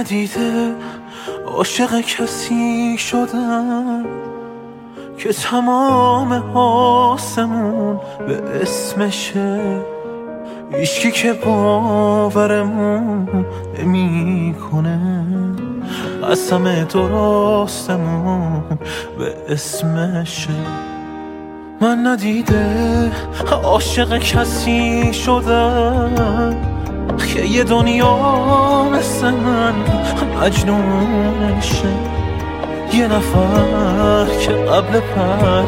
ندیده عاشق کسی شدم که تمام آسمون به اسمشه، هیچکی که باورمون نمی کنه، قسم درستمون به اسمشه. من ندیده عاشق کسی شدم که یه دنیا مثل من مجنونشه، یه نفر که قبل پر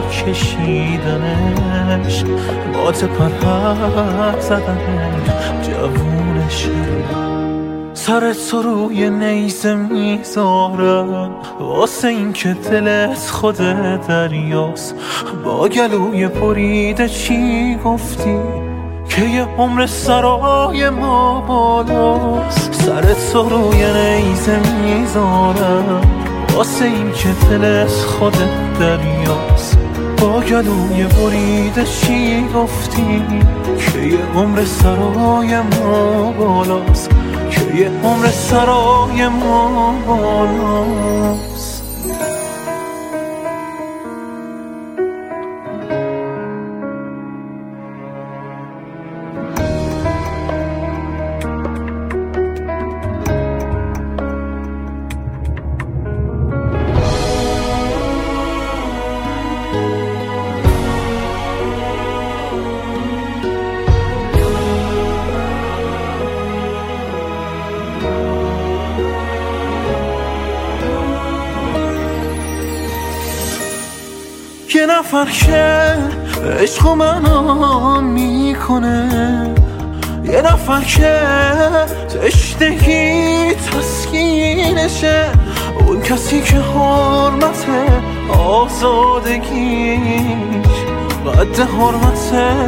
کشیدنش بات پر زدنش جوونشه. سرت رو روی نیزه میذارم واسه این که دلت خود دریاست، با گلوی بریده چی گفتی که یه عمر سرای ما بالاست. سرت رو روی نیزه میذارم واسه این که دلت خود دریاست، با گلوی بریده چی گفتی که یه عمر سرای ما بالاست، که یه عمر سرای ما بالاست. یه نفر که عشق منو میکنه، یه نفر که تشنگی تسکینشه، اون کسی که حرمت آزادگیش قد حرمت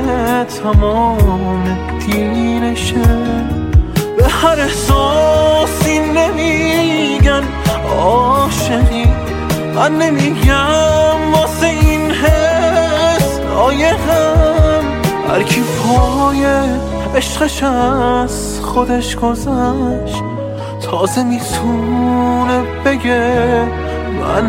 تمام دینشه. به هر احساسی نمیگن عاشقی، من نمیگم واسه این حس لایقم. هر کی پای عشقش از خودش گذشت تازه میتونه بگه من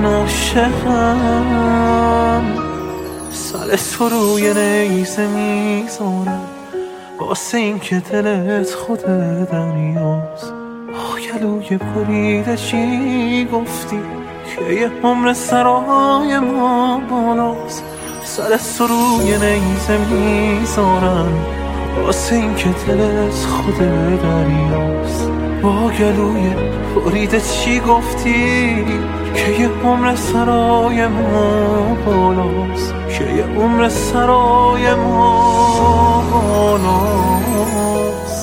عاشقم. سرت رو روی نیزه میذارم واسه این که دلت خود دریاست، گلوی بریده چی گفتی که یه عمر سرای ما بالاست. سرت رو روی نیزه میذارم واسه این که دلت خود دریاست، با گلوی بریده چی گفتی که یه عمر سرای ما بالاست، که یه عمر سرای ما بالاست.